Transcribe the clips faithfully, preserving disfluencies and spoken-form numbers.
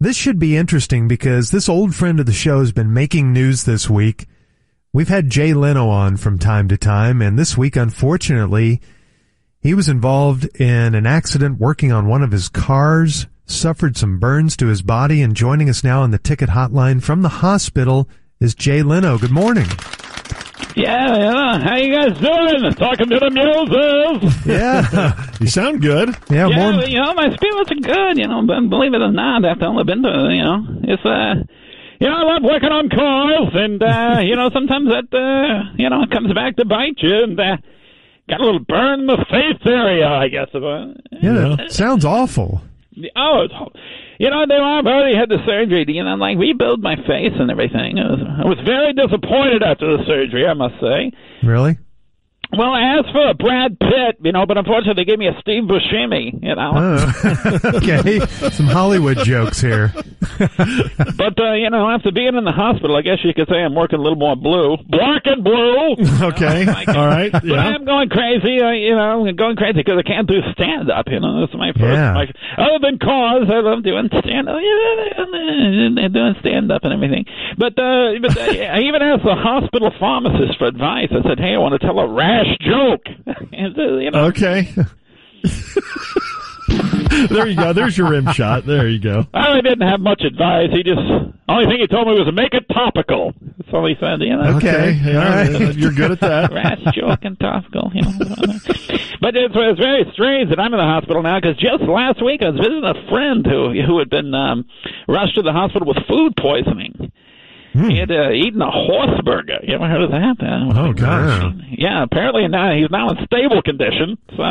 This should be interesting because this old friend of the show has been making news this week. We've had Jay Leno on from time to time, and this week, unfortunately, he was involved in an accident working on one of his cars, suffered some burns to his body, and joining us now on the ticket hotline from the hospital is Jay Leno. Good morning. Yeah, yeah. How you guys doing? Talking to the muses. Yeah. You sound good. Yeah, yeah more... you know, my spirits are good, you know, but believe it or not, after all I've been to, you know, it's, uh, you know, I love working on cars, and, uh, you know, sometimes that, uh, you know, it comes back to bite you, and, uh, got a little burn in the face area, I guess. Yeah, that sounds awful. Oh, it's, you know, they I've already had the surgery, you know, like, rebuild my face and everything. I was, I was very disappointed after the surgery, I must say. Really? Well, I asked for a Brad Pitt, you know, but unfortunately they gave me a Steve Buscemi, you know. Oh. Okay, some Hollywood jokes here. But, uh, you know, after being in the hospital, I guess you could say I'm working a little more blue. Black and blue! Okay, oh, all right. But Yeah. I'm going crazy, uh, you know, I'm going crazy because I can't do stand-up, you know. That's my first. Yeah. My, other than cause, I love doing stand-up, yeah, doing stand-up and everything. But, uh, but uh, I even asked the hospital pharmacist for advice. I said, hey, I want to tell a rash joke. and, uh, you know, Okay. There you go. There's your rim shot. There you go. I really didn't have much advice. He just, only thing he told me was to make it topical. That's all he said, you know. Okay. Yeah, All right. You're good at that. Rash joke and topical, you know. But it's, it's very strange that I'm in the hospital now because just last week I was visiting a friend who who had been um, rushed to the hospital with food poisoning. Hmm. He had uh, eaten a horse burger. You ever heard of that? Uh, Oh, gosh. Yeah, apparently now he's now in stable condition. So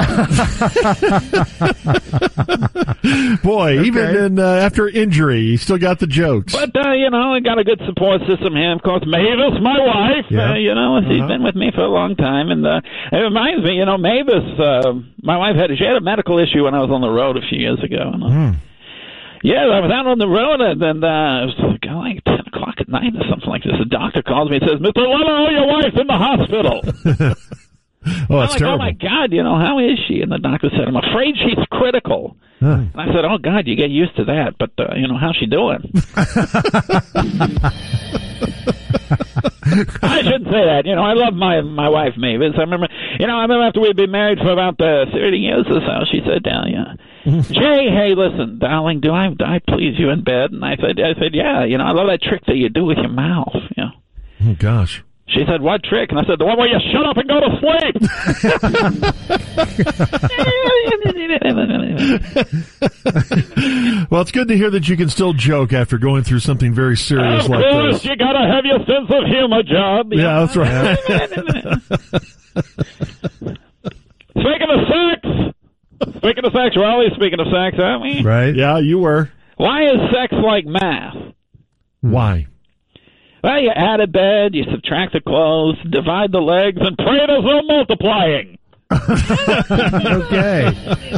it's... Boy, Okay. even in, uh, after injury, you still got the jokes. But, uh, you know, I got a good support system here. Of course, Mavis, my wife, Yeah. uh, you know, she's Uh-huh. been with me for a long time. And uh, it reminds me, you know, Mavis, uh, my wife, had she had a medical issue when I was on the road a few years ago. And, uh, Hmm. Yeah, I was out on the road, and then uh, it was like ten o'clock at night or something like this. The doctor calls me and says, Mister Leno, your wife's in the hospital. Oh, I'm that's like, terrible. oh, my God, you know, how is she? And the doctor said, I'm afraid she's critical. Huh. And I said, oh, God, you get used to that. But, uh, you know, how's she doing? I shouldn't say that. You know, I love my my wife, Mavis. I remember, you know, I remember after we'd been married for about uh, thirty years or so, she said, down, yeah. Jay, hey, listen, darling, do I, do I please you in bed? And I said, I said, yeah, you know, I love that trick that you do with your mouth, you know. Oh, gosh. She said, what trick? And I said, the one where you shut up and go to sleep. Well, it's good to hear that you can still joke after going through something very serious Of like course, this. you gotta have your sense of humor, John. Yeah, that's right. Speaking of sex, speaking of sex, we're always speaking of sex, aren't we? Right? Yeah, you were. Why is sex like math? Why? Well, you add a bed, you subtract the clothes, divide the legs, and pray there's no multiplying. Okay.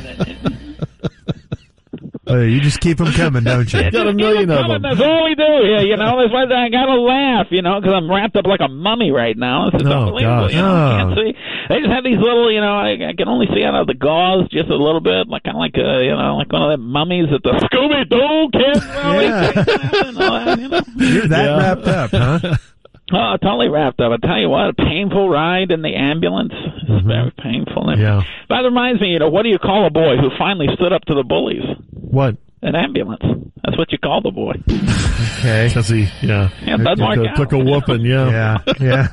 Uh, you just keep them coming, don't you? Got a million of them. That's all we do here, you know. That's why I gotta laugh, you know, because I'm wrapped up like a mummy right now. It's just Oh, unbelievable, gosh. you know. I Oh. can't see. They just have these little, you know. I, I can only see out of the gauze just a little bit, like kind of like a, you know, like one of the mummies at the Scooby Doo kids. Yeah. You know, you know. You're that Yeah. wrapped up, huh? Oh, totally wrapped up. I tell you what, a painful ride in the ambulance. It's Mm-hmm. very painful. Yeah. That reminds me, you know, what do you call a boy who finally stood up to the bullies? What? An ambulance. That's what you call the boy. Okay. Because he, yeah. Yeah, it doesn't took, work a, out. took a whooping, yeah. Yeah, yeah.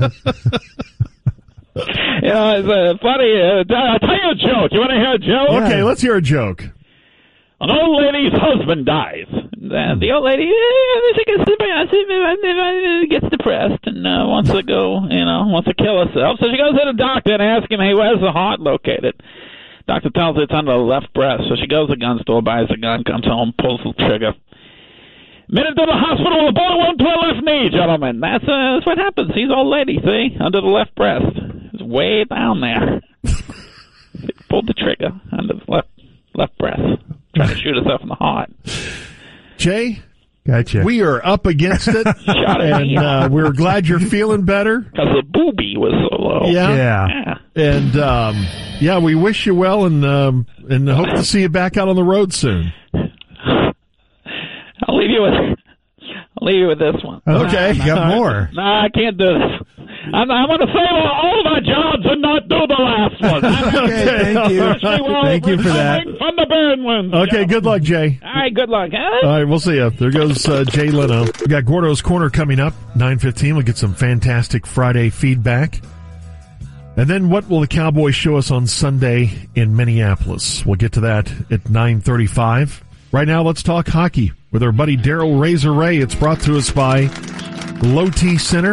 You know, it's uh, funny. Uh, I'll tell you a joke. You want to hear a joke? Yeah. Okay, let's hear a joke. An old lady's husband dies. Uh, the old lady uh, she gets depressed, gets depressed and uh, wants to go, you know, wants to kill herself. So she goes to the doctor and asks him, hey, where's the heart located? Doctor tells her it's under the left breast. So she goes to the gun store, buys a gun, comes home, pulls the trigger. Minute to the hospital, the bullet went to her left knee, gentlemen. That's, uh, that's what happens. She's old lady, see? Under the left breast. It's way down there. Pulled the trigger under the left left breast. Trying to shoot herself in the heart. Jay, Gotcha. we are up against it, Shot it and uh, we're glad you're feeling better. because the boobie was so low. Yeah. yeah. Yeah. And, um, yeah, we wish you well and um, and hope to see you back out on the road soon. leave you with I'll leave you with this one. Okay, you got more. No, nah, I can't do this. I'm, I'm going to fail all my jobs and not do the last one. Okay, thank you. Well, Thank you for that. From the Barron Okay, good luck, Jay. All right, good luck. Huh? All right, we'll see you. There goes uh, Jay Leno. We got Gordo's Corner coming up, nine fifteen. We'll get some fantastic Friday feedback. And then what will the Cowboys show us on Sunday in Minneapolis? We'll get to that at nine thirty-five. Right now, let's talk hockey with our buddy Daryl Razor Ray. It's brought to us by Low T Center.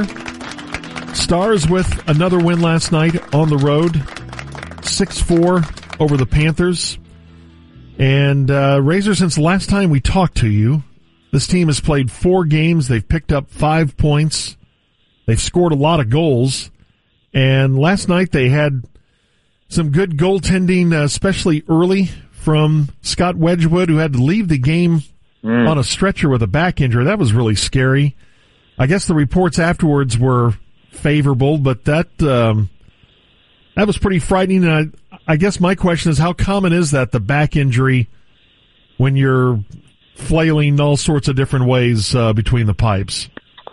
Stars with another win last night on the road, six four over the Panthers. And uh, Razor, since the last time we talked to you, this team has played four games. They've picked up five points. They've scored a lot of goals. And last night they had some good goaltending, uh, especially early, from Scott Wedgwood, who had to leave the game mm. on a stretcher with a back injury. That was really scary. I guess the reports afterwards were favorable, but that um, that was pretty frightening. And I, I guess my question is, how common is that, the back injury, when you're flailing all sorts of different ways uh, between the pipes?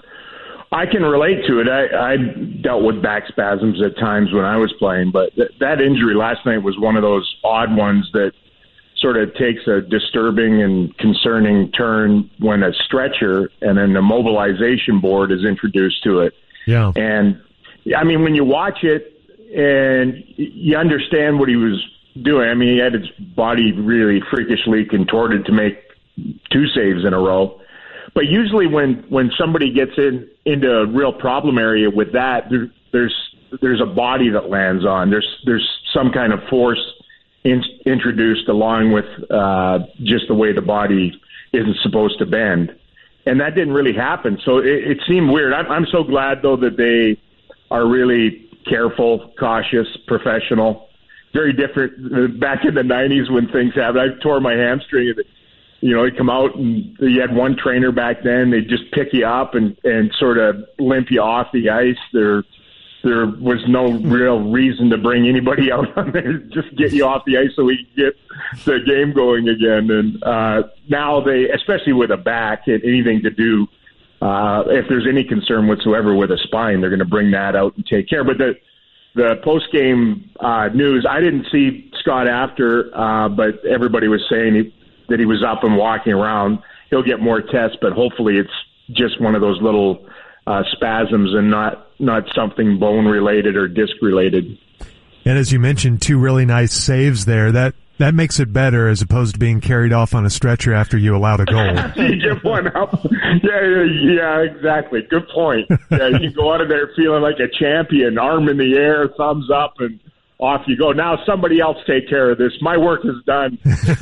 I can relate to it. I, I dealt with back spasms at times when I was playing, but th- that injury last night was one of those odd ones that sort of takes a disturbing and concerning turn when a stretcher and an immobilization board is introduced to it. Yeah. And, I mean, when you watch it and you understand what he was doing, I mean, he had his body really freakishly contorted to make two saves in a row. But usually when, when somebody gets in into a real problem area with that, there, there's there's a body that lands on. There's there's some kind of force in, introduced along with uh, just the way the body isn't supposed to bend. And that didn't really happen. So it, it seemed weird. I'm, I'm so glad, though, that they are really careful, cautious, professional. Very different back in the nineties when things happened. I tore my hamstring. And, you know, you come out and you had one trainer back then. They'd just pick you up and, and sort of limp you off the ice. There there was no real reason to bring anybody out on there. Just get you off the ice so we can get the game going again. And uh, now they, especially with a back, anything to do, uh, if there's any concern whatsoever with a spine, they're going to bring that out and take care. But the the post-game uh, news, I didn't see Scott after, uh, but everybody was saying he, that he was up and walking around. He'll get more tests, but hopefully it's just one of those little uh, spasms and not, not something bone-related or disc-related. And as you mentioned, two really nice saves there. That that makes it better as opposed to being carried off on a stretcher after you allowed a goal. You get one up. Yeah, yeah, yeah, exactly. Good point. Yeah, you go out of there feeling like a champion, arm in the air, thumbs up, and off you go. Now somebody else take care of this. My work is done.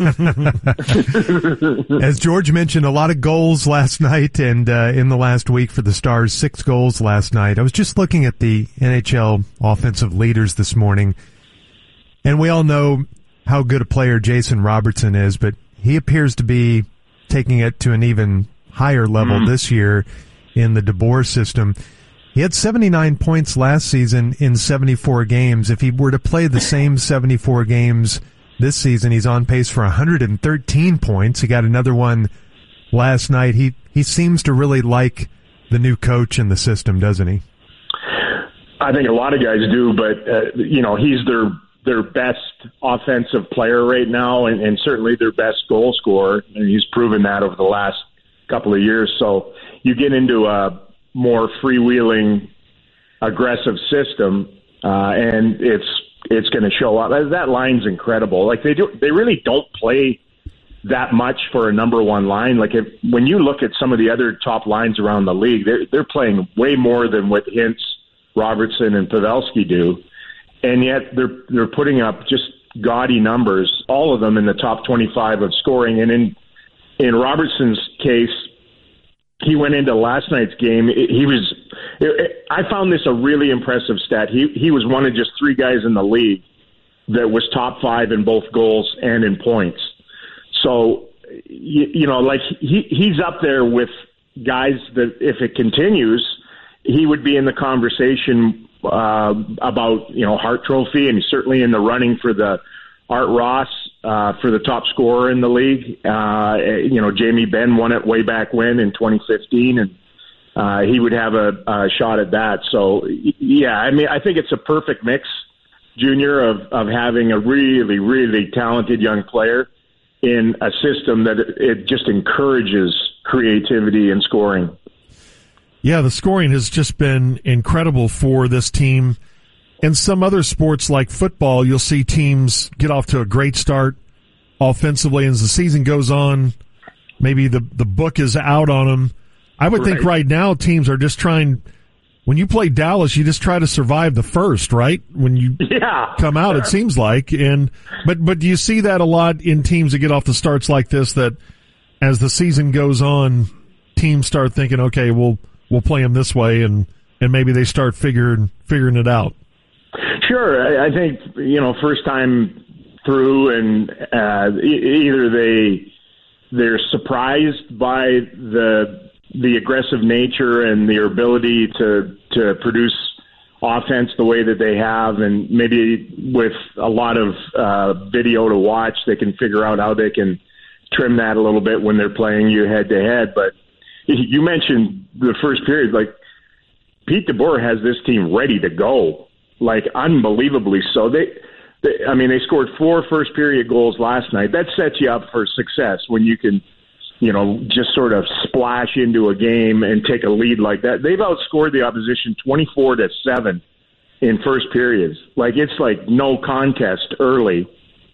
As George mentioned, a lot of goals last night and uh, in the last week for the Stars, six goals last night. I was just looking at the N H L offensive leaders this morning, and we all know how good a player Jason Robertson is, but he appears to be taking it to an even higher level mm. this year in the DeBoer system. He had seventy-nine points last season in seventy-four games. If he were to play the same seventy-four games this season, he's on pace for one hundred thirteen points. He got another one last night. He he seems to really like the new coach and the system, doesn't he? I think a lot of guys do, but uh, you know, he's their their best offensive player right now, and, and certainly their best goal scorer, and he's proven that over the last couple of years. So you get into a more freewheeling, aggressive system, uh, and it's it's going to show up. That line's incredible. Like they do, they really don't play that much for a number one line. Like if when you look at some of the other top lines around the league, they're they're playing way more than what Hintz, Robertson, and Pavelski do, and yet they're they're putting up just gaudy numbers. All of them in the top twenty-five of scoring, and in in Robertson's case, he went into last night's game. He was. I found this a really impressive stat. He he was one of just three guys in the league that was top five in both goals and in points. So, you, you know, like he he's up there with guys that if it continues, he would be in the conversation uh, about, you know, Hart Trophy, and he's certainly in the running for the Art Ross uh, for the top scorer in the league. Uh, you know, Jamie Benn won it way back when in twenty fifteen, and uh, he would have a, a shot at that. So, yeah, I mean, I think it's a perfect mix, Junior, of, of having a really, really talented young player in a system that it, it just encourages creativity and scoring. Yeah, the scoring has just been incredible for this team. In some other sports like football, you'll see teams get off to a great start offensively, and as the season goes on, maybe the, the book is out on them. I would right. think right now teams are just trying, when you play Dallas, you just try to survive the first, right? When you yeah, come out, sure. It seems like. And but but do you see that a lot in teams that get off the starts like this, that as the season goes on, teams start thinking, okay, we'll we'll play them this way, and, and maybe they start figuring figuring it out? Sure. I think, you know, first time through, and uh, e- either they they're surprised by the the aggressive nature and their ability to to produce offense the way that they have, and maybe with a lot of uh, video to watch, they can figure out how they can trim that a little bit when they're playing you head to head. But you mentioned the first period, like Pete DeBoer has this team ready to go. Like, unbelievably so. They, they, I mean, they scored four first period goals last night. That sets you up for success when you can, you know, just sort of splash into a game and take a lead like that. They've outscored the opposition twenty-four to seven in first periods. Like, it's like no contest early.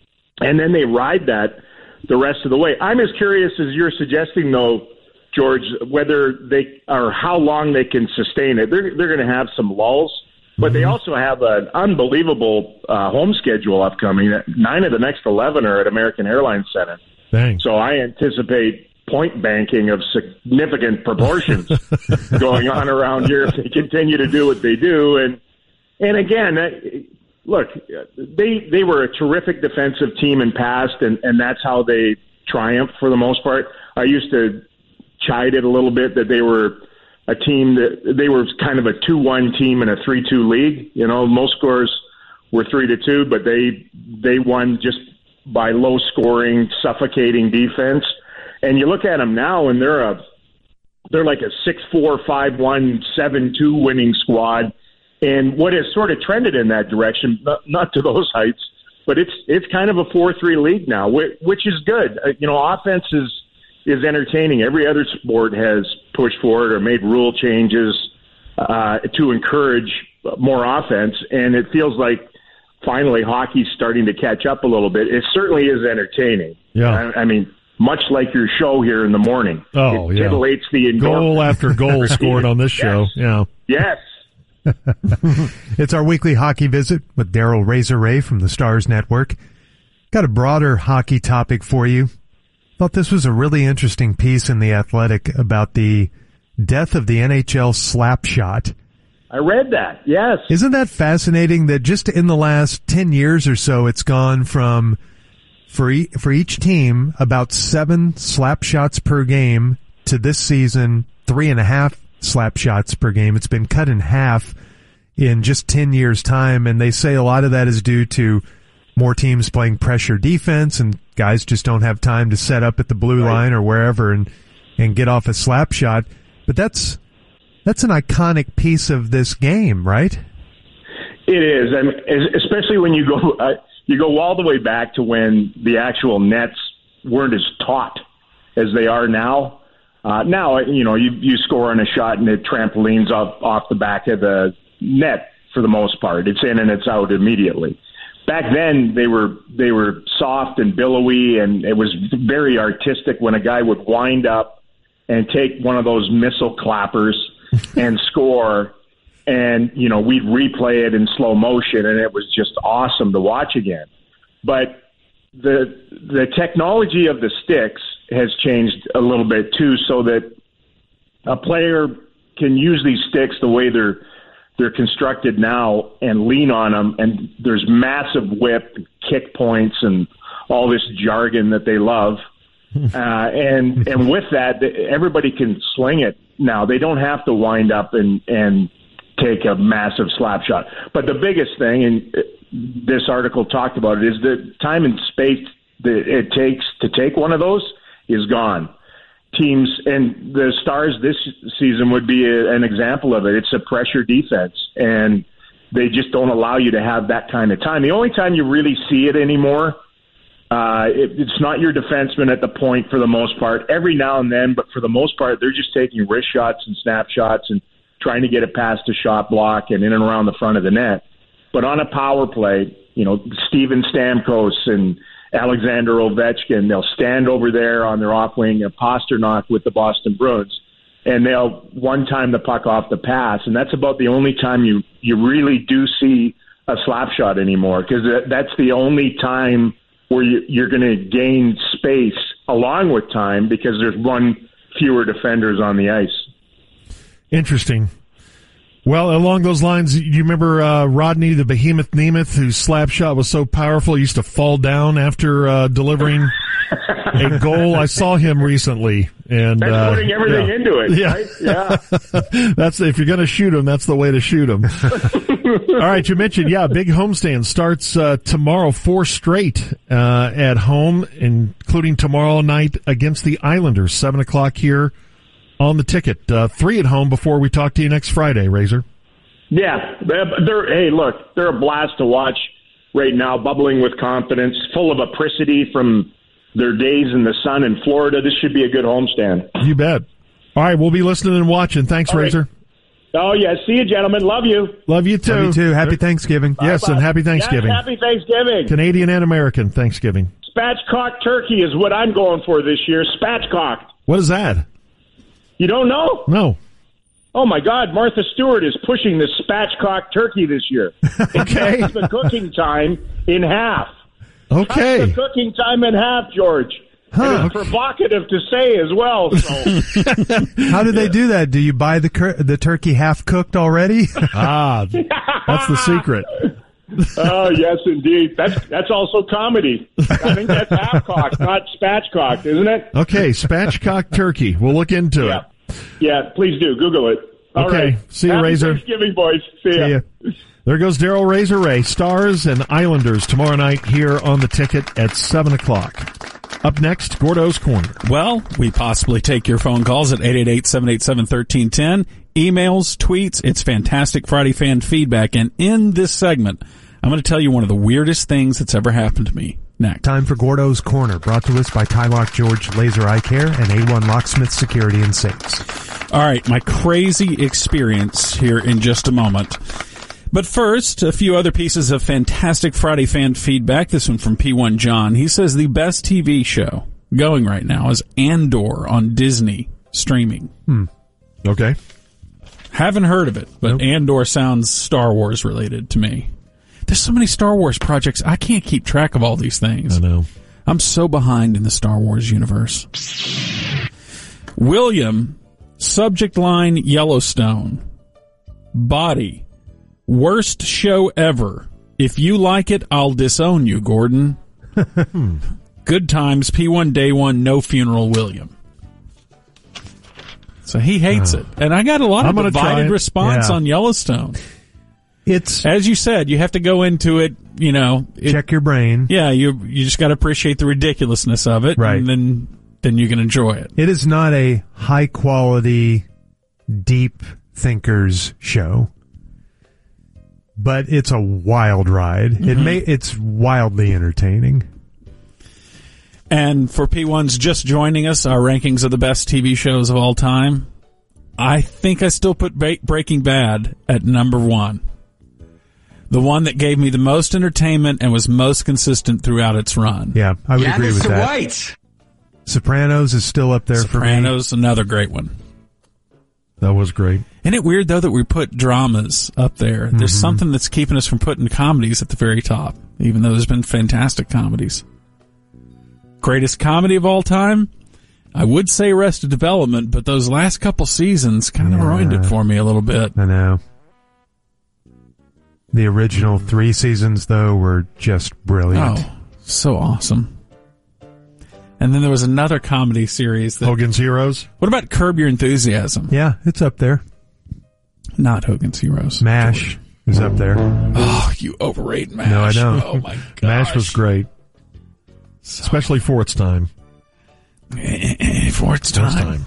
And then they ride that the rest of the way. I'm as curious as you're suggesting, though, George, whether they, or how long they can sustain it. They're, they're going to have some lulls. But they also have an unbelievable uh, home schedule upcoming. Nine of the next eleven are at American Airlines Center. Dang. So I anticipate point banking of significant proportions going on around here if they continue to do what they do. And and again, look, they they were a terrific defensive team in past, and, and that's how they triumphed for the most part. I used to chide it a little bit that they were a team that they were kind of a two one team in a three two league. You know, most scores were three to two, but they they won just by low scoring, suffocating defense. And you look at them now, and they're a they're like a six four, five one, seven two winning squad. And what has sort of trended in that direction, not, not to those heights, but it's it's kind of a four three league now, which is good. Uh, you know, offense is. is entertaining. Every other sport has pushed forward or made rule changes uh, to encourage more offense, and it feels like finally hockey's starting to catch up a little bit. It certainly is entertaining. Yeah, I, I mean, much like your show here in the morning. Oh, it yeah. titillates the endorphins. Goal after goal scored on this show. Yes. Yeah. Yes. It's our weekly hockey visit with Daryl Razor Ray from the Stars Network. Got a broader hockey topic for you. Thought this was a really interesting piece in The Athletic about the death of the N H L slap shot. I read that, yes. Isn't that fascinating that just in the last ten years or so, it's gone from, for, e- for each team, about seven slap shots per game to this season, three and a half slap shots per game. It's been cut in half in just ten years' time, and they say a lot of that is due to more teams playing pressure defense, and guys just don't have time to set up at the blue right. line or wherever and, and get off a slap shot. But that's that's an iconic piece of this game, right? It is, and especially when you go uh, you go all the way back to when the actual nets weren't as taut as they are now. Uh, now, you know, you, you score on a shot and it trampolines off, off the back of the net for the most part. It's in and it's out immediately. Back then, they were they were soft and billowy, and it was very artistic when a guy would wind up and take one of those missile clappers and score, and, you know, we'd replay it in slow motion, and it was just awesome to watch again. But the the technology of the sticks has changed a little bit, too, so that a player can use these sticks the way they're They're constructed now and lean on them, and there's massive whip and kick points and all this jargon that they love. Uh, and and with that, everybody can sling it now. They don't have to wind up and, and take a massive slap shot. But the biggest thing, and this article talked about it, is that time and space that it takes to take one of those is gone. Teams, and the Stars this season would be a, an example of it. It's a pressure defense, and they just don't allow you to have that kind of time. The only time you really see it anymore, uh, it, it's not your defenseman at the point for the most part. Every now and then, but for the most part, they're just taking wrist shots and snapshots and trying to get it past a shot block and in and around the front of the net. But on a power play, you know, Steven Stamkos and Alexander Ovechkin, they'll stand over there on their off wing, and Pasternak with the Boston Bruins, and they'll one-time the puck off the pass, and that's about the only time you, you really do see a slap shot anymore, because that's the only time where you, you're going to gain space along with time because there's one fewer defenders on the ice. Interesting. Well, along those lines, you remember uh, Rodney the Behemoth Nemeth, whose slap shot was so powerful he used to fall down after uh, delivering a goal? I saw him recently, and that's uh, putting everything yeah. into it. Yeah, right? Yeah. That's if you're going to shoot him, that's the way to shoot him. All right, you mentioned yeah, big homestand starts uh, tomorrow, four straight uh, at home, including tomorrow night against the Islanders, seven o'clock here on the ticket. Uh, three at home before we talk to you next Friday, Razor. Yeah. They're, they're, hey, look, they're a blast to watch right now, bubbling with confidence, full of apricity from their days in the sun in Florida. This should be a good homestand. You bet. All right, we'll be listening and watching. Thanks, All right. Razor. Oh, yeah. See you, gentlemen. Love you. Love you, too. Love you, too. Happy Thanksgiving. Yes, Bye-bye. and happy Thanksgiving. Yes, happy Thanksgiving. Canadian and American Thanksgiving. Spatchcock turkey is what I'm going for this year. Spatchcock. What is that? You don't know? No. Oh, my God. Martha Stewart is pushing the spatchcock turkey this year. Okay. Cuts the cooking time in half. Okay. Cuts the cooking time in half, George. Huh. And it's provocative to say as well. So. How do they do that? Do you buy the cur- the turkey half cooked already? Ah, that's the secret. Oh, yes, indeed. That's that's also comedy. I think that's half-cocked, not spatchcocked, isn't it? Okay, spatchcock turkey. We'll look into Yeah. it. Yeah, please do. Google it. All Okay. right. See you, Happy Razor. Thanksgiving, boys. See, See ya. ya. There goes Daryl Razor Ray. Stars and Islanders tomorrow night here on the ticket at seven o'clock. Up next, Gordo's Corner. Well, we possibly take your phone calls at eight eight eight, seven eight seven, one three one zero. Emails, tweets. It's Fantastic Friday fan feedback. And in this segment, I'm going to tell you one of the weirdest things that's ever happened to me. Next. Time for Gordo's Corner, brought to us by Tylock George Laser Eye Care and A one Locksmith Security and Safes. All right, my crazy experience here in just a moment. But first, a few other pieces of Fantastic Friday fan feedback. This one from P one John. He says the best T V show going right now is Andor on Disney streaming. Hmm. Okay. Haven't heard of it, but Nope. Andor sounds Star Wars related to me. There's so many Star Wars projects. I can't keep track of all these things. I know. I'm so behind in the Star Wars universe. William, subject line Yellowstone. Body. Worst show ever. If you like it, I'll disown you, Gordon. Good times, P one day one, no funeral, William. So he hates Uh, it. And I got a lot I'm of gonna try divided it. response Yeah. on Yellowstone. It's As you said, you have to go into it, you know. It, check your brain. Yeah, you you just got to appreciate the ridiculousness of it. Right. And then, then you can enjoy it. It is not a high quality, deep thinkers show, but it's a wild ride. Mm-hmm. It may it's wildly entertaining. And for P ones just joining us, our rankings of the best T V shows of all time, I think I still put ba- Breaking Bad at number one. The one that gave me the most entertainment and was most consistent throughout its run. Yeah, I would Yeah, agree with Mister that. White. Sopranos is still up there for me. Sopranos, another great one. That was great. Isn't it weird, though, that we put dramas up there? There's Mm-hmm. something that's keeping us from putting comedies at the very top, even though there's been fantastic comedies. Greatest comedy of all time? I would say Arrested Development, but those last couple seasons kind of Yeah. ruined it for me a little bit. I know. The original three seasons, though, were just brilliant. Oh, so awesome. And then there was another comedy series that... Hogan's Heroes. What about Curb Your Enthusiasm? Yeah, it's up there. Not Hogan's Heroes. MASH is up there. Oh, you overrate MASH. No, I don't. Oh, my gosh. MASH was great. especially for its time. For its time. Its time.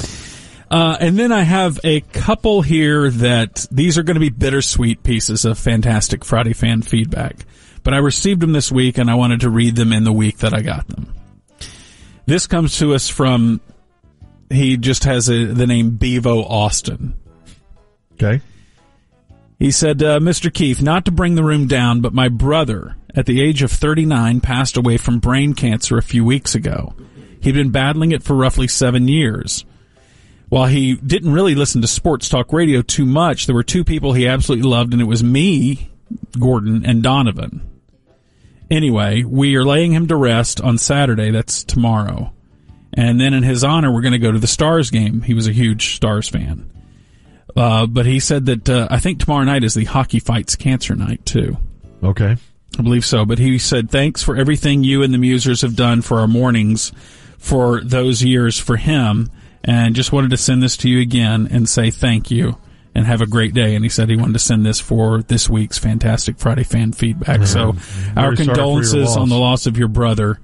Uh, and then I have a couple here that these are going to be bittersweet pieces of fantastic Friday fan feedback. But I received them this week, and I wanted to read them in the week that I got them. This comes to us from, he just has a, the name Bevo Austin. Okay. He said, uh, Mister Keith, not to bring the room down, but my brother, at the age of thirty-nine, passed away from brain cancer a few weeks ago. He'd been battling it for roughly seven years. While he didn't really listen to sports talk radio too much, there were two people he absolutely loved, and it was me, Gordon, and Donovan. Anyway, we are laying him to rest on Saturday. That's tomorrow. And then in his honor, we're going to go to the Stars game. He was a huge Stars fan. Uh, but he said that uh, I think tomorrow night is the Hockey Fights Cancer Night, too. Okay. I believe so. But he said, thanks for everything you and the Musers have done for our mornings for those years for him. And just wanted to send this to you again and say thank you and have a great day. And he said he wanted to send this for this week's Fantastic Friday fan feedback. Yeah, so our condolences on the loss of your brother,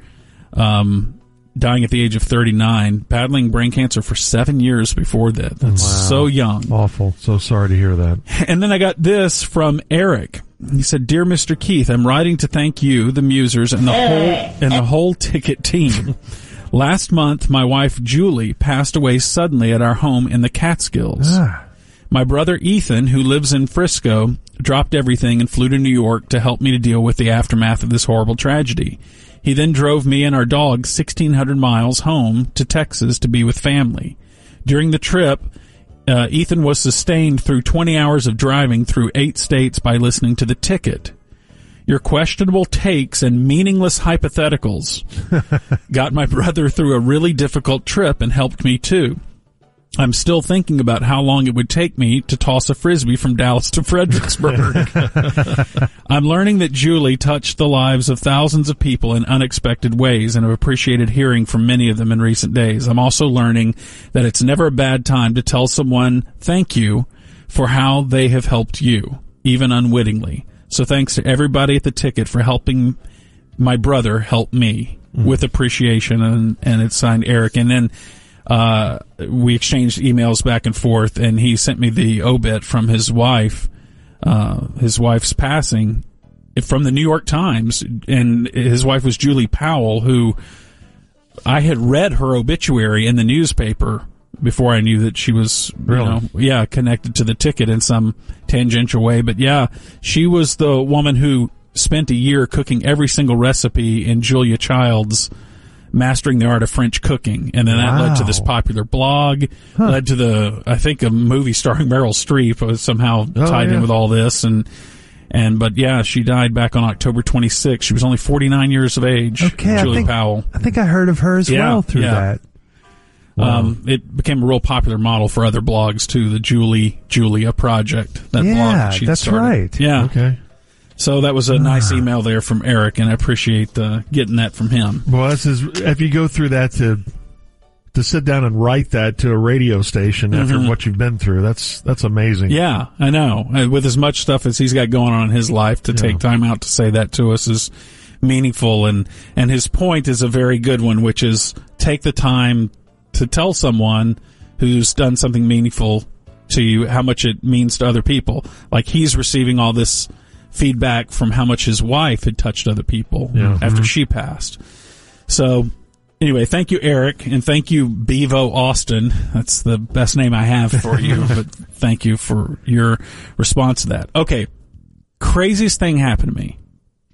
um, dying at the age of thirty-nine, battling brain cancer for seven years before that. That's wow. So young. Awful. So sorry to hear that. And then I got this from Eric. He said, Dear Mister Keith, I'm writing to thank you, the Musers, and the whole, and the whole ticket team. Last month, my wife, Julie, passed away suddenly at our home in the Catskills. Ah. My brother, Ethan, who lives in Frisco, dropped everything and flew to New York to help me to deal with the aftermath of this horrible tragedy. He then drove me and our dog sixteen hundred miles home to Texas to be with family. During the trip, uh, Ethan was sustained through twenty hours of driving through eight states by listening to the ticket. Your questionable takes and meaningless hypotheticals got my brother through a really difficult trip and helped me too. I'm still thinking about how long it would take me to toss a Frisbee from Dallas to Fredericksburg. I'm learning that Julie touched the lives of thousands of people in unexpected ways and have appreciated hearing from many of them in recent days. I'm also learning that it's never a bad time to tell someone thank you for how they have helped you, even unwittingly. So thanks to everybody at the ticket for helping my brother help me mm. with appreciation, and, and it's signed Eric. And then uh we exchanged emails back and forth, and he sent me the obit from his wife, uh his wife's passing, from the New York Times, and his wife was Julie Powell, who I had read her obituary in the newspaper before I knew that she was, really? you know, yeah, connected to the ticket in some tangential way. But yeah, she was the woman who spent a year cooking every single recipe in Julia Child's Mastering the Art of French Cooking. And then that wow. led to this popular blog, huh. led to the, I think, a movie starring Meryl Streep was somehow oh, tied yeah. in with all this. And, and, but yeah, she died back on October twenty-sixth. She was only forty-nine years of age. Okay, Julie I think, Powell. I think I heard of her as yeah, well through yeah. that. Wow. Um, it became a real popular model for other blogs too. The Julie Julia Project. That yeah, blog that she that's started. right. Yeah. Okay. So that was a nice email there from Eric, and I appreciate uh, getting that from him. Well, this is, if you go through that to to sit down and write that to a radio station after Mm-hmm. what you've been through, that's that's amazing. Yeah, I know. Uh, With as much stuff as he's got going on in his life, to Yeah. take time out to say that to us is meaningful, and and his point is a very good one, which is take the time to tell someone who's done something meaningful to you how much it means to other people. Like he's receiving all this feedback from how much his wife had touched other people Yeah. after Mhm. she passed. So anyway, thank you, Eric, and thank you, Bevo Austin. That's the best name I have for you, but thank you for your response to that. Okay, craziest thing happened to me.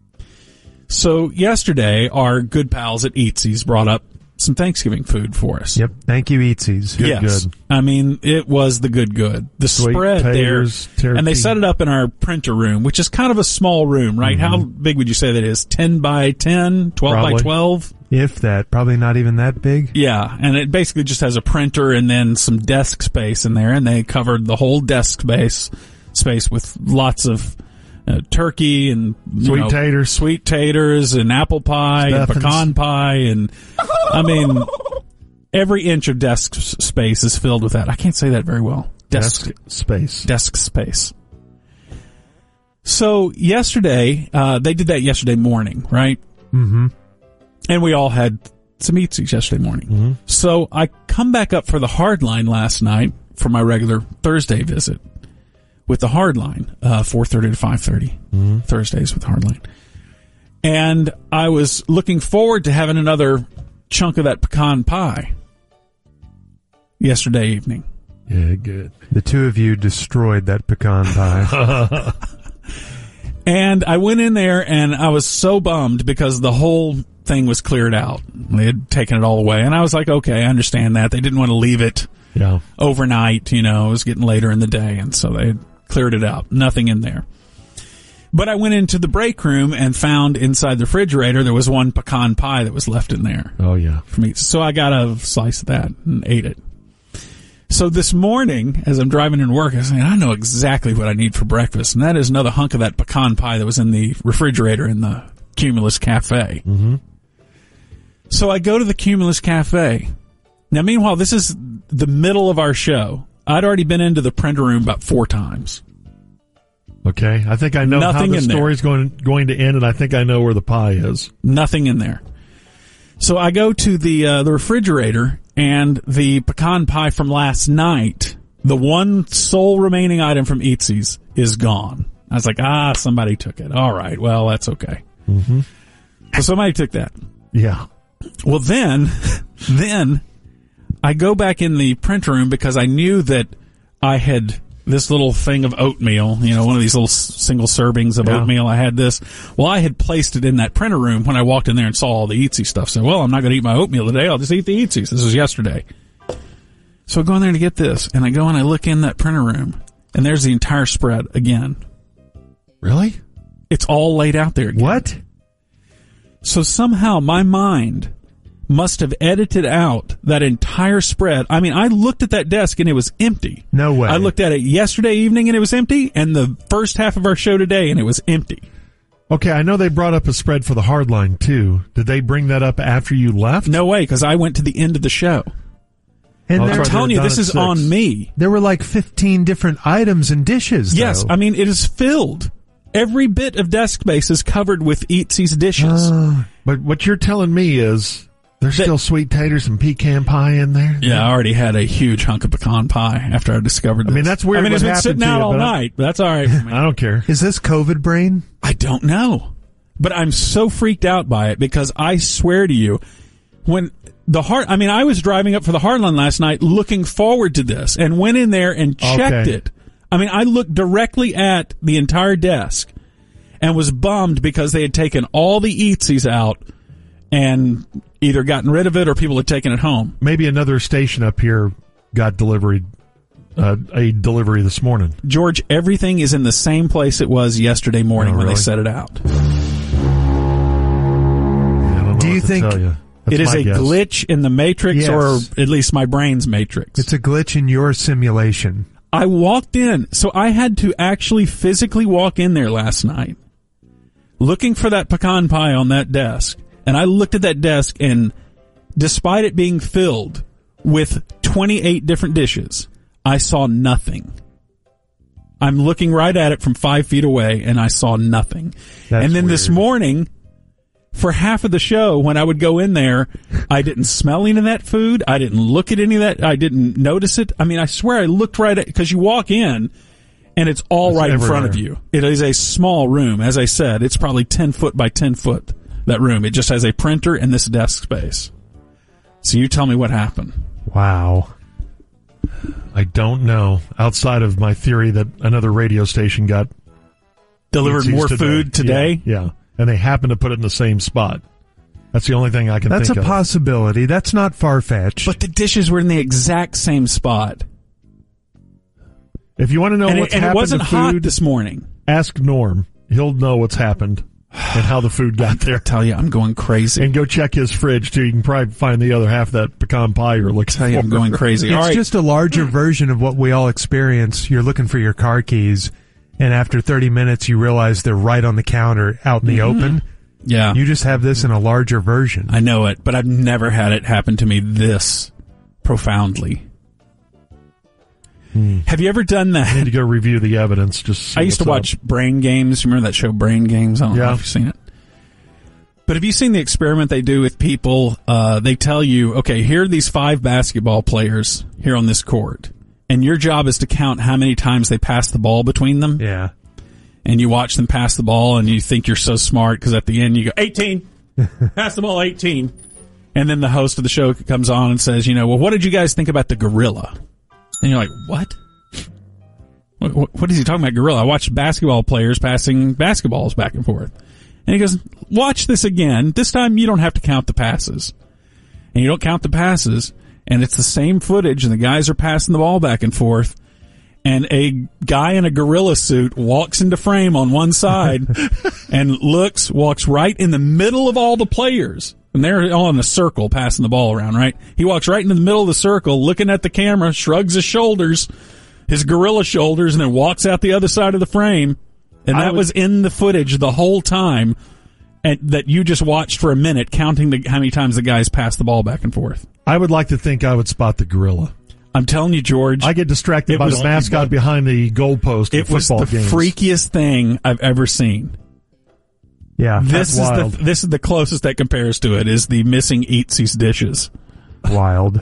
So yesterday, our good pals at Eatsy's brought up some Thanksgiving food for us. Yep. Thank you, Eatsy's. Good, yes. good. I mean, it was the good good. The Sweet spread taters, there. turkey. And they set it up in our printer room, which is kind of a small room, right? Mm-hmm. How big would you say that is? ten by ten? twelve Probably. by twelve? If that. Probably not even that big. Yeah. And it basically just has a printer and then some desk space in there. And they covered the whole desk space, space with lots of uh, turkey and you Sweet know, taters. sweet taters and apple pie Stuffings. and pecan pie. And I mean, every inch of desk s- space is filled with that. I can't say that very well. Desk, Desk space. desk space. So yesterday, uh, they did that yesterday morning, right? Mm-hmm. And we all had some Eatsies yesterday morning. Mm-hmm. So I come back up for the hard line last night for my regular Thursday visit with the hard line, uh, four thirty to five thirty, mm-hmm. Thursdays with hard line. And I was looking forward to having another chunk of that pecan pie yesterday evening. Yeah, good. The two of you destroyed that pecan pie. And I went in there and I was so bummed because the whole thing was cleared out. They had taken it all away. And I was like, okay, I understand that. They didn't want to leave it yeah. overnight. You know, it was getting later in the day. And so they had cleared it out. Nothing in there. But I went into the break room and found inside the refrigerator there was one pecan pie that was left in there. Oh, yeah. For me. So I got a slice of that and ate it. So this morning, as I'm driving in work, I was saying, I know exactly what I need for breakfast, and that is another hunk of that pecan pie that was in the refrigerator in the Cumulus Cafe. Mm-hmm. So I go to the Cumulus Cafe. Now, meanwhile, this is the middle of our show. I'd already been into the printer room about four times. Okay, I think I know Nothing how the story's going going to end, and I think I know where the pie is. Nothing in there. So I go to the uh, the refrigerator, and the pecan pie from last night, the one sole remaining item from Eatsies, is gone. I was like, ah, somebody took it. All right, well, that's okay. Mm-hmm. So somebody took that. Yeah. Well, then, then I go back in the printer room because I knew that I had this little thing of oatmeal, you know, one of these little single servings of yeah. oatmeal. I had this. Well, I had placed it in that printer room when I walked in there and saw all the Eatsy stuff. So, well, I'm not going to eat my oatmeal today. I'll just eat the Eatsies. This was yesterday. So I go in there to get this, and I go and I look in that printer room, and there's the entire spread again. Really? It's all laid out there again. What? So somehow my mind must have edited out that entire spread. I mean, I looked at that desk and it was empty. No way. I looked at it yesterday evening and it was empty, and the first half of our show today and it was empty. Okay, I know they brought up a spread for the hard line, too. Did they bring that up after you left? No way, because I went to the end of the show. And Oh, there, I'm right, telling they're you, done this at is six. on me. there were like fifteen different items and dishes. Yes, though. I mean, it is filled. Every bit of desk space is covered with Eatsy's dishes. Uh, But what you're telling me is there's That- still sweet taters and pecan pie in there? Yeah, I already had a huge hunk of pecan pie after I discovered this. I mean, that's weird I mean, what it's been happened sitting to out you, all but I- night, but that's all right for me. I don't care. is this COVID brain? I don't know. But I'm so freaked out by it because I swear to you, when the hard, I mean, I was driving up for the Hardline last night looking forward to this and went in there and checked Okay. it. I mean, I looked directly at the entire desk and was bummed because they had taken all the Eatsies out and either gotten rid of it or people had taken it home. Maybe another station up here got delivery, uh, a delivery this morning. George, everything is in the same place it was yesterday morning Oh, when really? they set it out. I don't know Do you what to think tell you. That's It is my a guess. glitch in the Matrix, Yes. or at least my brain's Matrix. It's a glitch in your simulation. I walked in, so I had to actually physically walk in there last night looking for that pecan pie on that desk. And I looked at that desk, and despite it being filled with twenty-eight different dishes, I saw nothing. I'm looking right at it from five feet away, and I saw nothing. That's and then this weird. morning, for half of the show, when I would go in there, I didn't smell any of that food. I didn't look at any of that. I didn't notice it. I mean, I swear I looked right at, because you walk in and it's all It's right in front of everywhere. you. It is a small room. As I said, it's probably ten foot by ten foot, that room. It just has a printer and this desk space. So you tell me what happened. Wow. I don't know. Outside of my theory that another radio station got Delivered Eatsies more food today? Yeah, yeah. And they happened to put it in the same spot. That's the only thing I can That's think a of. possibility. That's not far-fetched. But the dishes were in the exact same spot. If you want to know And, what's it, and it happened wasn't to hot food, this morning. ask Norm. He'll know what's happened and how the food got there. Tell you, I'm going crazy. And go check his fridge, too. You can probably find the other half of that pecan pie you're looking Tell you, I'm for. going crazy. it's All right. just a larger version of what we all experience. You're looking for your car keys, and after thirty minutes, you realize they're right on the counter out in the open. Yeah. You just have this in a larger version. I know it, but I've never had it happen to me this profoundly. Hmm. Have you ever done I need that? to go review the evidence. Just see I used to what's watch Brain Games. Remember that show, Brain Games? I don't know Yeah. if you've seen it. But have you seen the experiment they do with people? Uh, they tell you, okay, here are these five basketball players here on this court, and your job is to count how many times they pass the ball between them. Yeah. And you watch them pass the ball, and you think you're so smart because at the end you go, eighteen, pass the ball eighteen. And then the host of the show comes on and says, you know, well, what did you guys think about the gorilla? And you're like, what? What, what, what is he talking about, gorilla? I watched basketball players passing basketballs back and forth. And he goes, watch this again. This time you don't have to count the passes. And you don't count the passes, and it's the same footage, and the guys are passing the ball back and forth, and a guy in a gorilla suit walks into frame on one side and looks, walks right in the middle of all the players. And they're all in a circle passing the ball around, right? He walks right into the middle of the circle, looking at the camera, shrugs his shoulders, his gorilla shoulders, and then walks out the other side of the frame. And that was, was in the footage the whole time, and that you just watched for a minute, counting the, how many times the guys passed the ball back and forth. I would like to think I would spot the gorilla. I'm telling you, George. I get distracted by was, the mascot behind the goalpost in it football was the games. freakiest thing I've ever seen. Yeah, this that's is wild. the this is the closest that compares to it. Is the missing Eatsy's dishes. Wild.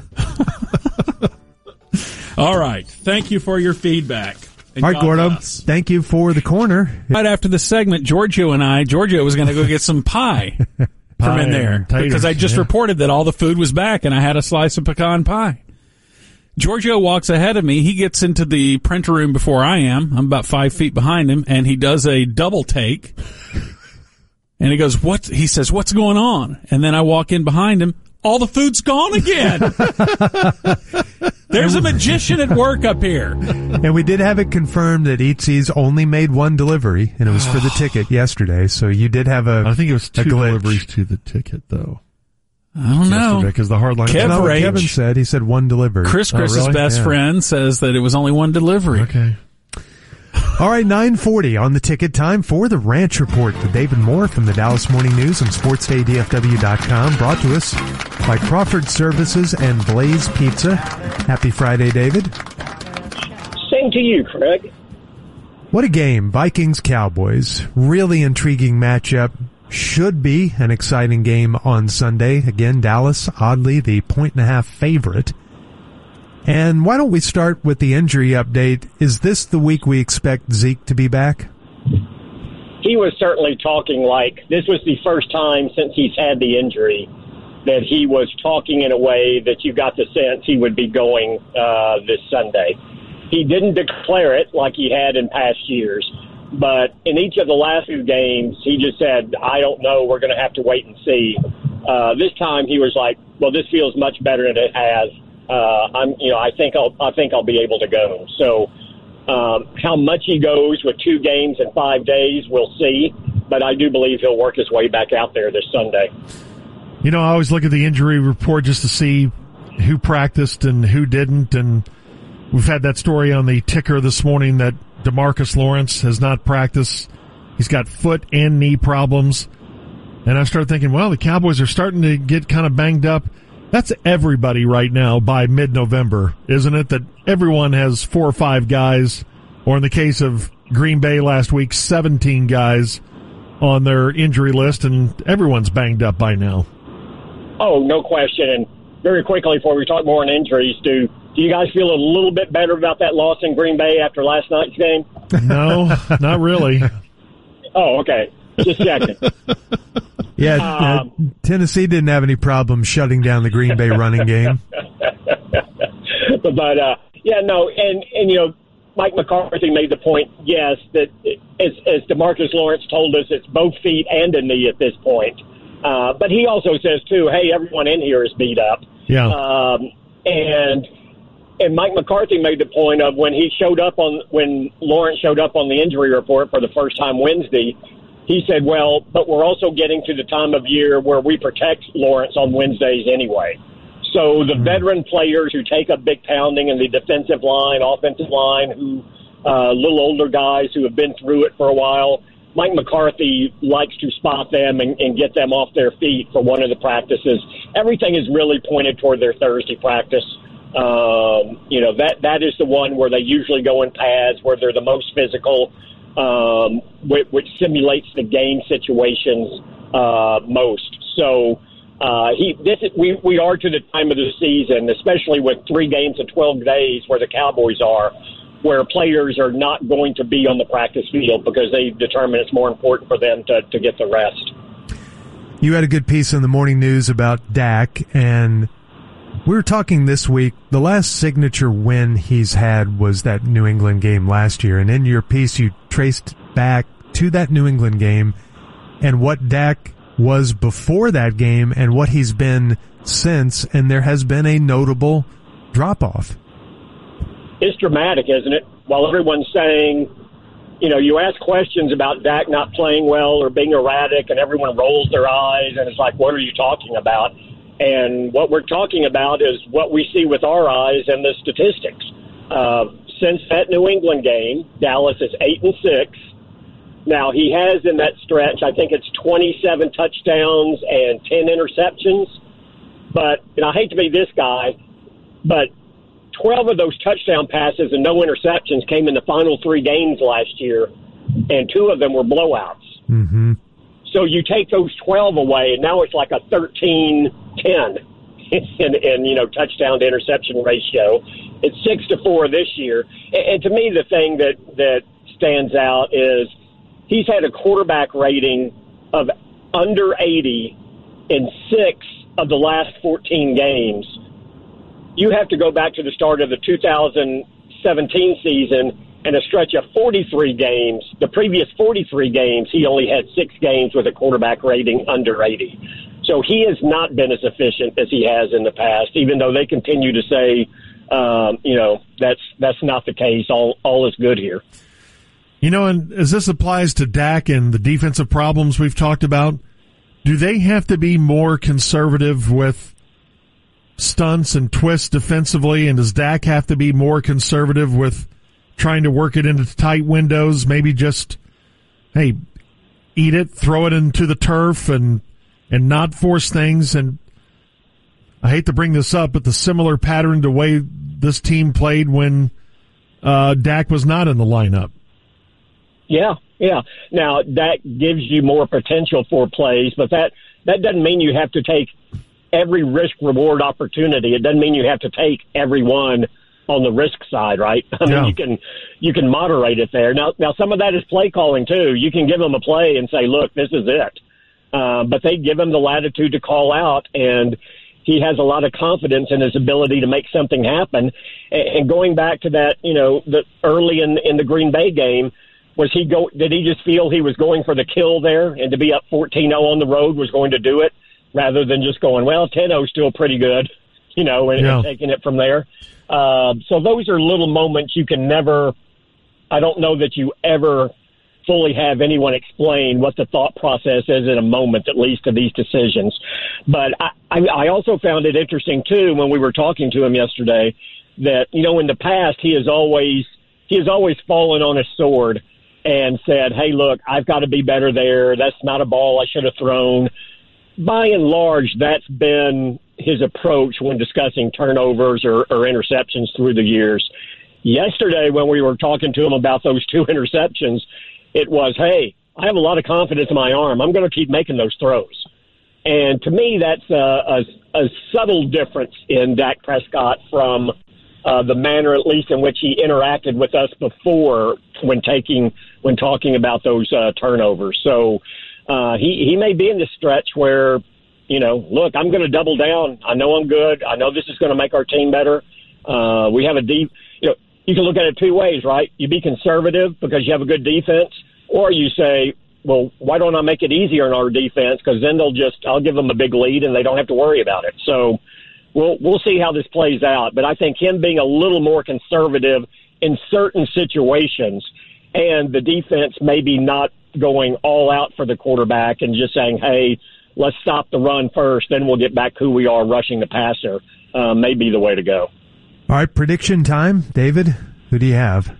All right. Thank you for your feedback. And All right, God Gordo, bless. thank you for the corner. Right after the segment, Giorgio and I, Giorgio was going to go get some pie from Pie in there and taters, because I just yeah. reported that all the food was back and I had a slice of pecan pie. Giorgio walks ahead of me. He gets into the printer room before I am. I'm about five feet behind him, and he does a double take. And he goes, "What?" He says, "What's going on?" And then I walk in behind him. All the food's gone again. There's a magician at work up here. And we did have it confirmed that Eatsy's only made one delivery, and it was for the ticket yesterday. So you did have a I think it was two a glitch. deliveries to the ticket, though. I don't know. Because the hard line. Kev- That's not what Rage. Kevin said. He said one delivery. Chris Oh, Chris's really? best Yeah. friend says that it was only one delivery. Okay. All right, nine forty on the ticket. Time for the Ranch Report with David Moore from the Dallas Morning News and sports day D F W dot com. Brought to us by Crawford Services and Blaze Pizza. Happy Friday, David. Same to you, Craig. What a game. Vikings-Cowboys. Really intriguing matchup. Should be an exciting game on Sunday. Again, Dallas, oddly, the point and a half favorite. And why don't we start with the injury update? Is this the week we expect Zeke to be back? He was certainly talking like this was the first time since he's had the injury that he was talking in a way that you got the sense he would be going uh, this Sunday. He didn't declare it like he had in past years, but in each of the last few games, he just said, I don't know, we're going to have to wait and see. Uh, this time he was like, well, this feels much better than it has. Uh, I'm, you know, I think I'll, I think I'll be able to go. So, um, how much he goes with two games in five days, we'll see. But I do believe he'll work his way back out there this Sunday. You know, I always look at the injury report just to see who practiced and who didn't. And we've had that story on the ticker this morning that DeMarcus Lawrence has not practiced. He's got foot and knee problems. And I started thinking, well, the Cowboys are starting to get kind of banged up. That's everybody right now by mid-November, isn't it? That everyone has four or five guys, or in the case of Green Bay last week, seventeen guys on their injury list, and everyone's banged up by now. Oh, no question. And very quickly, before we talk more on injuries, do do you guys feel a little bit better about that loss in Green Bay after last night's game? No, not really. Oh, okay. Just checking. Yeah, uh, Um, Tennessee didn't have any problem shutting down the Green Bay running game. but, but uh, yeah, no, and, and, you know, Mike McCarthy made the point, yes, that as, as DeMarcus Lawrence told us, it's both feet and a knee at this point. Uh, but he also says, too, hey, everyone in here is beat up. Yeah. Um, and and Mike McCarthy made the point of when he showed up on when Lawrence showed up on the injury report for the first time Wednesday, he said, well, but we're also getting to the time of year where we protect Lawrence on Wednesdays anyway. So the mm-hmm. veteran players who take a big pounding in the defensive line, offensive line, who uh, little older guys who have been through it for a while, Mike McCarthy likes to spot them and, and get them off their feet for one of the practices. Everything is really pointed toward their Thursday practice. Um, you know, that that is the one where they usually go in pads, where they're the most physical, um, which, which simulates the game situations uh, most. So uh, he, this is, we, we are to the time of the season, especially with three games in twelve days where the Cowboys are, where players are not going to be on the practice field because they determine it's more important for them to, to get the rest. You had a good piece in the morning news about Dak, and we were talking this week. The last signature win he's had was that New England game last year, and in your piece you traced back to that New England game and what Dak was before that game and what he's been since, and there has been a notable drop-off. It's dramatic, isn't it? While everyone's saying, you know, you ask questions about Dak not playing well or being erratic, and everyone rolls their eyes, and it's like, what are you talking about? And what we're talking about is what we see with our eyes and the statistics. Uh, since that New England game, Dallas is eight and six. Now, he has in that stretch, I think it's twenty-seven touchdowns and ten interceptions. But, and I hate to be this guy, but twelve of those touchdown passes and no interceptions came in the final three games last year, and two of them were blowouts. Mm-hmm. So you take those twelve away, and now it's like a thirteen ten in, in, you know, touchdown to interception ratio. It's six to four this year. And, and to me, the thing that, that stands out is he's had a quarterback rating of under eighty in six of the last fourteen games. You have to go back to the start of the two thousand seventeen season and a stretch of forty-three games. The previous forty-three games, he only had six games with a quarterback rating under eighty. So he has not been as efficient as he has in the past, even though they continue to say, um, you know, that's that's not the case. All all is good here. You know, and as this applies to Dak and the defensive problems we've talked about, do they have to be more conservative with stunts and twists defensively, and does Dak have to be more conservative with trying to work it into tight windows, maybe just, hey, eat it, throw it into the turf, and and not force things? And I hate to bring this up, but the similar pattern to way this team played when uh, Dak was not in the lineup. Yeah, yeah. Now, that gives you more potential for plays, but that, that doesn't mean you have to take every risk-reward opportunity. It doesn't mean you have to take every one on the risk side, right? I mean, yeah. you can you can moderate it there. Now, now some of that is play calling, too. You can give them a play and say, look, this is it. Uh, but they give him the latitude to call out, and he has a lot of confidence in his ability to make something happen. And, and going back to that, you know, the early in, in the Green Bay game, was he go? Did he just feel he was going for the kill there, and to be up fourteen oh on the road was going to do it, rather than just going, well, ten oh is still pretty good, you know, and, yeah. and taking it from there? Uh, so those are little moments you can never – I don't know that you ever fully have anyone explain what the thought process is in a moment, at least to these decisions. But I, I, I also found it interesting, too, when we were talking to him yesterday, that, you know, in the past he has always he has always fallen on his sword and said, hey, look, I've got to be better there. That's not a ball I should have thrown. By and large, that's been his approach when discussing turnovers or, or interceptions through the years. Yesterday, when we were talking to him about those two interceptions, it was, hey, I have a lot of confidence in my arm. I'm going to keep making those throws. And to me, that's a, a, a subtle difference in Dak Prescott from uh, the manner, at least, in which he interacted with us before when taking when talking about those uh, turnovers. So uh, he, he may be in this stretch where, you know, look, I'm going to double down. I know I'm good. I know this is going to make our team better. Uh, we have a deep, you know, you can look at it two ways, right? You be conservative because you have a good defense, or you say, well, why don't I make it easier in our defense? Because then they'll just, I'll give them a big lead and they don't have to worry about it. So we'll, we'll see how this plays out. But I think him being a little more conservative in certain situations, and the defense maybe not going all out for the quarterback and just saying, hey, let's stop the run first, then we'll get back who we are rushing the passer, uh, may be the way to go. All right, prediction time. David, who do you have?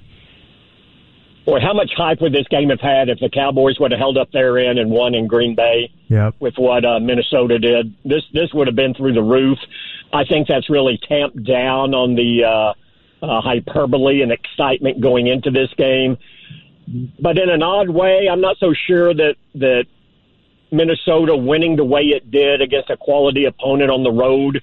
Boy, how much hype would this game have had if the Cowboys would have held up their end and won in Green Bay yep. with what uh, Minnesota did? This this would have been through the roof. I think that's really tamped down on the uh, uh, hyperbole and excitement going into this game. But in an odd way, I'm not so sure that, that Minnesota winning the way it did against a quality opponent on the road,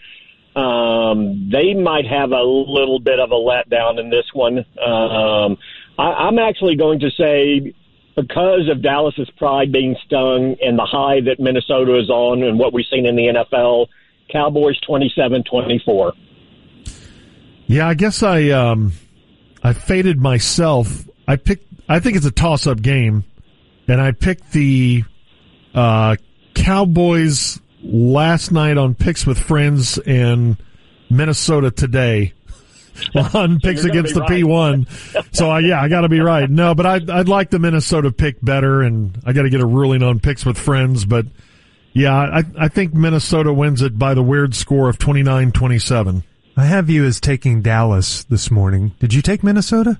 um, they might have a little bit of a letdown in this one. Um, I, I'm actually going to say, because of Dallas's pride being stung and the high that Minnesota is on and what we've seen in the N F L, Cowboys twenty-seven twenty-four. Yeah, I guess I um, I faded myself. I picked. I think it's a toss-up game, and I picked the uh, Cowboys last night on Picks with Friends and Minnesota today on Picks against the right. P one. So, I, yeah, I got to be right. No, but I'd, I'd like the Minnesota pick better, and I got to get a ruling on Picks with Friends. But, yeah, I, I think Minnesota wins it by the weird score of twenty-nine twenty-seven. I have you as taking Dallas this morning. Did you take Minnesota?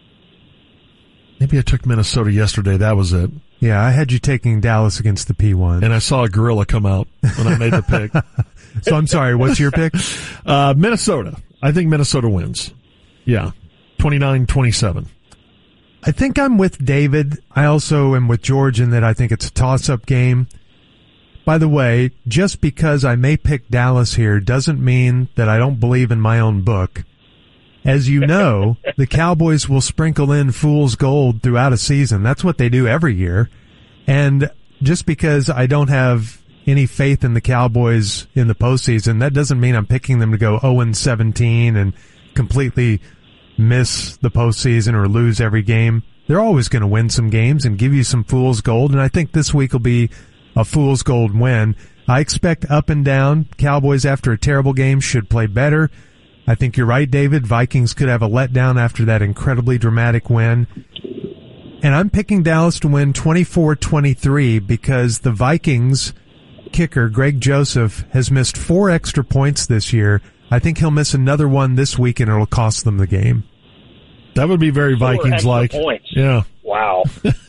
Maybe I took Minnesota yesterday. That was it. Yeah, I had you taking Dallas against the P one. And I saw a gorilla come out when I made the pick. So I'm sorry, what's your pick? Uh, Minnesota. I think Minnesota wins. Yeah, twenty-nine twenty-seven. I think I'm with David. I also am with George in that I think it's a toss-up game. By the way, just because I may pick Dallas here doesn't mean that I don't believe in my own book. As you know, the Cowboys will sprinkle in fool's gold throughout a season. That's what they do every year. And just because I don't have any faith in the Cowboys in the postseason, that doesn't mean I'm picking them to go oh and seventeen and completely miss the postseason or lose every game. They're always going to win some games and give you some fool's gold, and I think this week will be a fool's gold win. I expect up and down. Cowboys, after a terrible game, should play better. I think you're right, David. Vikings could have a letdown after that incredibly dramatic win. And I'm picking Dallas to win twenty-four twenty-three because the Vikings kicker, Greg Joseph, has missed four extra points this year. I think he'll miss another one this week, and it'll cost them the game. That would be very Vikings-like. Yeah. Wow.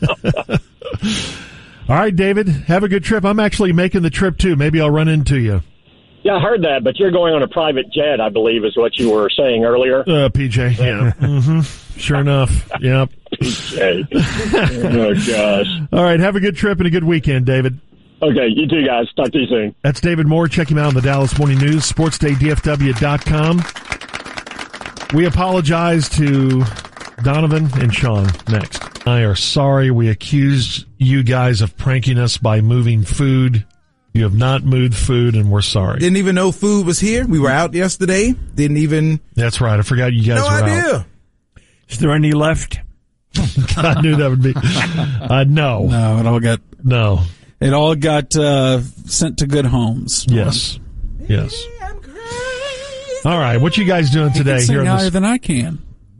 All right, David, have a good trip. I'm actually making the trip, too. Maybe I'll run into you. Yeah, I heard that, but you're going on a private jet, I believe, is what you were saying earlier. Uh, P J, yeah. mm-hmm. Sure enough. Yep. P J. Oh, gosh. All right, have a good trip and a good weekend, David. Okay, you too, guys. Talk to you soon. That's David Moore. Check him out on the Dallas Morning News, sports day D F W dot com. We apologize to Donovan and Sean next. I are sorry we accused you guys of pranking us by moving food. You have not moved food, and we're sorry. Didn't even know food was here. We were out yesterday. Didn't even... That's right. I forgot you guys no were out. No idea. Is there any left? I knew that would be... Uh, no. No, it all got... No. It all got uh, sent to good homes. Yes. Yes. All right. What you guys doing today? He can sing here higher this... than I can.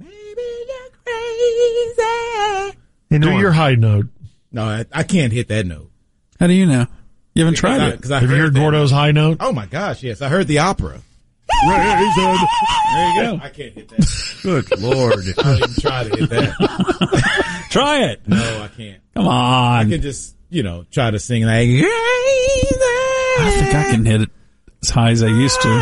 Hey, do your high note. No, I, I can't hit that note. How do you know? You haven't tried I, it. I Have you heard Gordo's high note? Oh, my gosh, yes. I heard the opera. Raisin. There you go. I can't hit that. Good Lord. I don't even try to hit that. Try it. No, I can't. Come on. I can just, you know, try to sing like... I think I can hit it as high as I used to.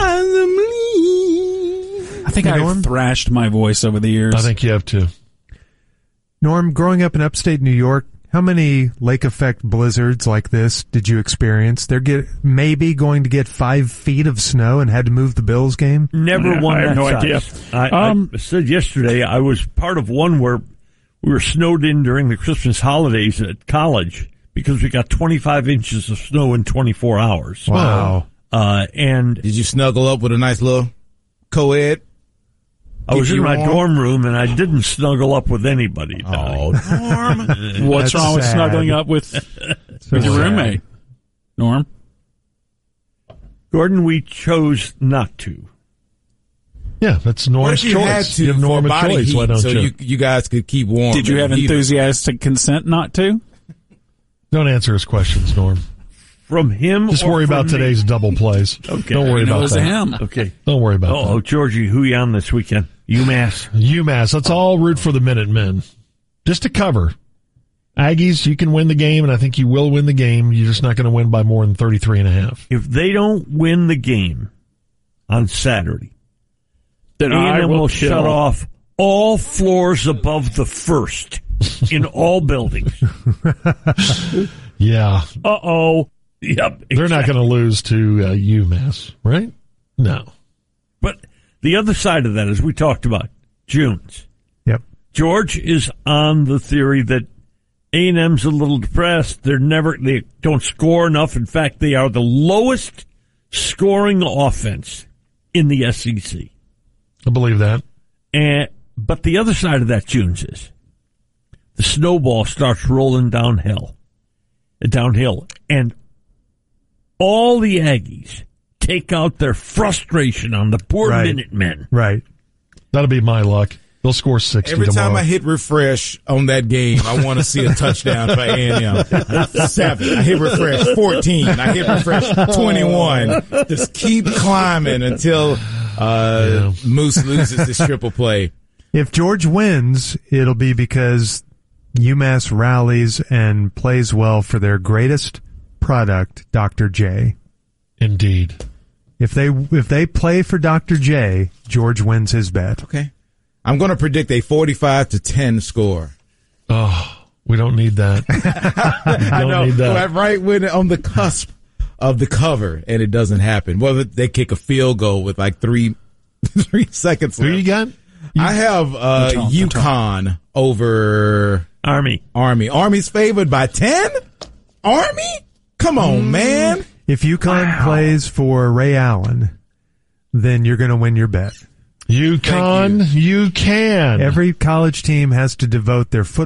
I think Hey, I've thrashed my voice over the years. I think you have to. Norm, growing up in upstate New York, how many lake effect blizzards like this did you experience? They're get, maybe going to get five feet of snow and had to move the Bills game? Never Yeah, one I have that no size. idea. I, Um, I said yesterday I was part of one where we were snowed in during the Christmas holidays at college because we got twenty-five inches of snow in twenty-four hours. Wow. Uh, and Did you snuggle up with a nice little co-ed? I was Keep in you my warm? dorm room and I didn't snuggle up with anybody. Oh, Norm. What's That's wrong with sad. snuggling up with, with your sad. roommate? Norm? Gordon, we chose not to. Yeah, that's what Norm's if you choice. had to Give for Norm a body choice. heat Why don't so you? you you guys could keep warm? Did you have and heat it? enthusiastic consent not to? Don't answer his questions, Norm. From him Just or worry from about me? today's double plays. Okay. Don't worry I know about it was that. him. Okay. Don't worry about Oh, that. Georgie, who you on this weekend? UMass. UMass. Let's all root for the Minutemen. Just to cover. Aggies, you can win the game, and I think you will win the game. You're just not going to win by more than thirty-three and a half. If they don't win the game on Saturday, Then A and I M will will chill. shut off all floors above the first in all buildings. Yeah. Uh-oh. Yep. Exactly. They're not going to lose to uh, UMass, right? No. But the other side of that, as we talked about, Junes. Yep. George is on the theory that A and M's a little depressed. They're never, they don't score enough. In fact, they are the lowest scoring offense in the S E C. I believe that. And, but the other side of that, Junes, is the snowball starts rolling downhill, downhill, and all the Aggies take out their frustration on the poor Right. Minutemen. Right. That'll be my luck. They'll score sixty Every tomorrow. time I hit refresh on that game, I want to see a touchdown for A and M. Seven. I hit refresh. Fourteen. I hit refresh. Twenty-one. Just keep climbing until uh, Yeah. Moose loses this triple play. If George wins, it'll be because UMass rallies and plays well for their greatest product, Doctor J. Indeed. If they if they play for Doctor J, George wins his bet. Okay. I'm going to predict a forty-five to ten score. Oh, we don't need that. We I don't know. need that. Right when on the cusp of the cover, and it doesn't happen. Well, they kick a field goal with like three three seconds Who left. you got? I have uh, Baton, UConn over Army. Army. Army's favored by ten? Army? Come on, man. If UConn plays for Ray Allen, then you're going to win your bet. UConn, you can. Every college team has to devote their football